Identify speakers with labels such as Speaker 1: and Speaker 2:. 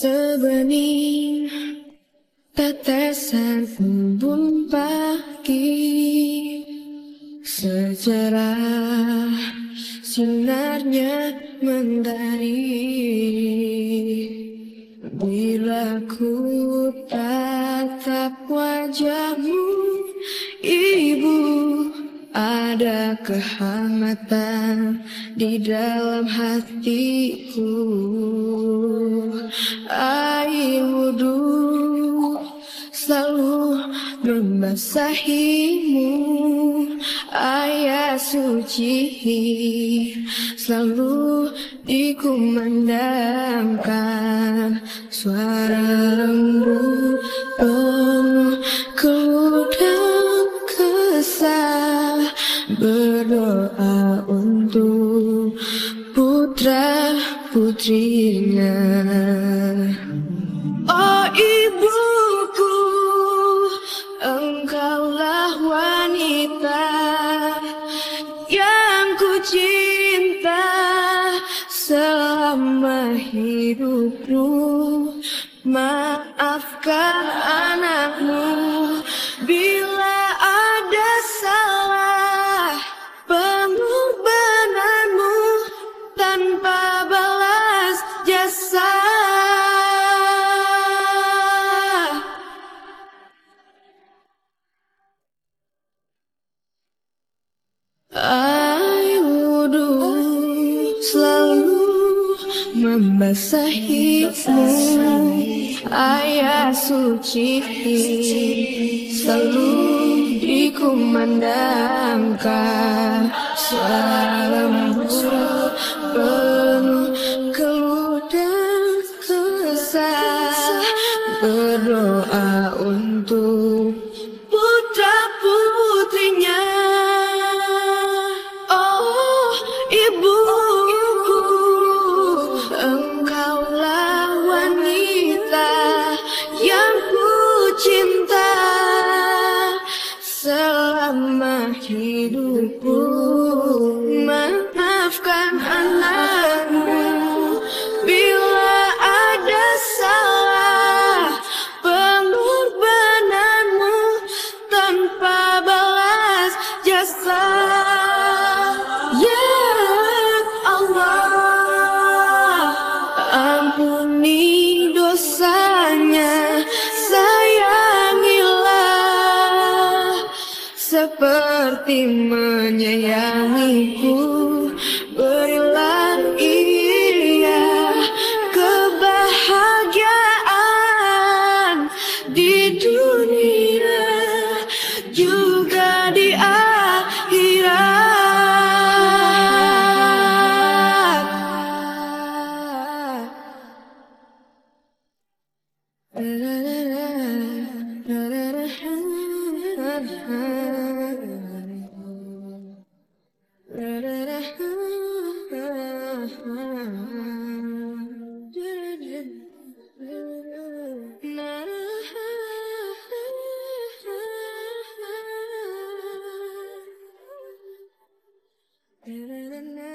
Speaker 1: Sebening tetesan embun pagi, secerah sinarnya mentari. Bila ku tatap wajahmu, Ibu, ada kehangatan di dalam hatiku. Air wudhu selalu membasahimu, ayat suci selalu dikumandangkan. Suara lembut penuh keluh dan kesah, berdoa untuk putra putrinya. Oh ibuku, engkaulah wanita yang ku cinta selama hidupku. Maafkan anakmu bila ada salah, pengorbananmu tanpa balas jasa. Air wudhu selalu membasahimu, ayat suci selalu dikumandangkan. Suara lembut penuh keluh dan kesah, berdoa untuk putra putrinya. Oh ibuku, engkaulah wanita yang ku cinta selama hidupku. Maafkan anakmu bila ada salah, pengorbananmu tanpa balas jasa. Ya Allah, ampuni dosanya, sayangilah seperti menyayangiku. Berilah ia kebahagiaan di dunia juga di akhirat.